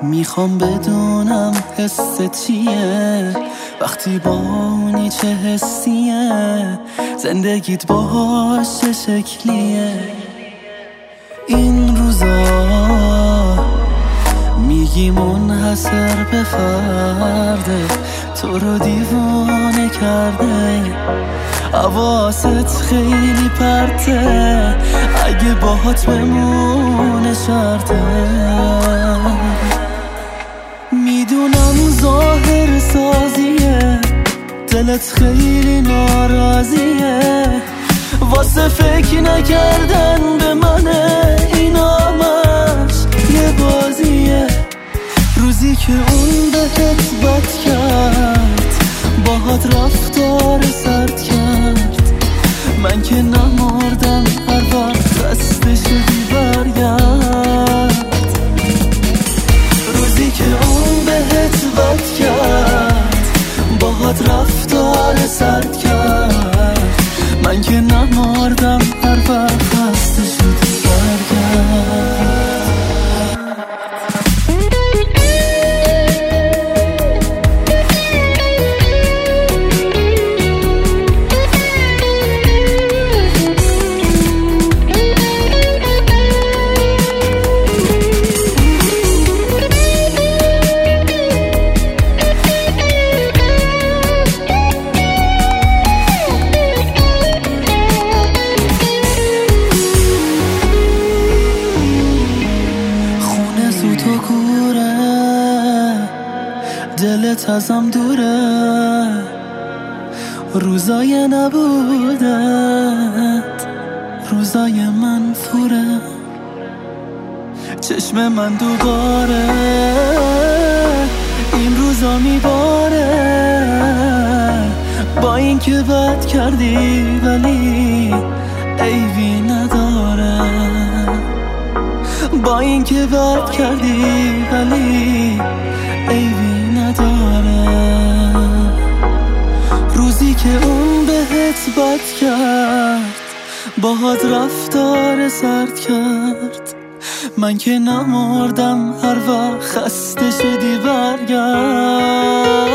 میخوام بدونم حس چیه وقتی با اونی، چه حسیه، زندگیت باهاش چه شکلیه. این روزا میگی منحصر به فرده، تو رو دیوانه کرده، حواست خیلی پرته، اگه باهات بمونه شرطه. میدونم ظاهر سازیه، دلت خیلی ناراضیه، واسه فکر نکردن به منه، این همش یه بازیه. روزی که اون بهت بد کرد، باهات رفتار سرد کرد، من که نمردم، هر وقت خسته شدی برگرد. روزی که اون بهت بد کرد، باهات رفتار سرد کرد، من که نمردم، هر وقت خسته شدی برگرد. تو کوره، دلت ازم دوره، روزای نبودت، روزای منفوره. چشم من دوباره این روزا میباره، با این که بد کردی ولی عیبی نداره، با این که بد کردی ولی عیبی نداره. روزی که اون بهت بد کرد، باهات رفتار سرد کرد، من که نمردم، هر وقت خسته شدی برگرد.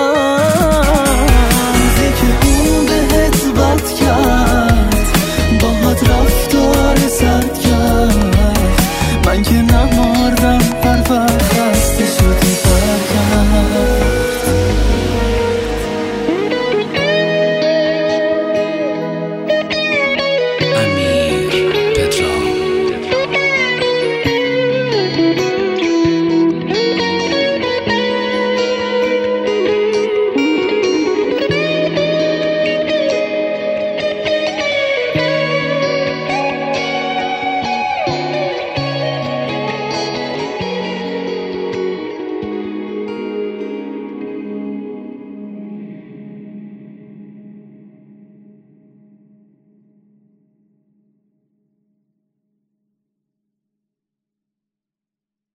روزی که اون بهت بد کرد، باهات رفتار سرد کرد، من که نمردم.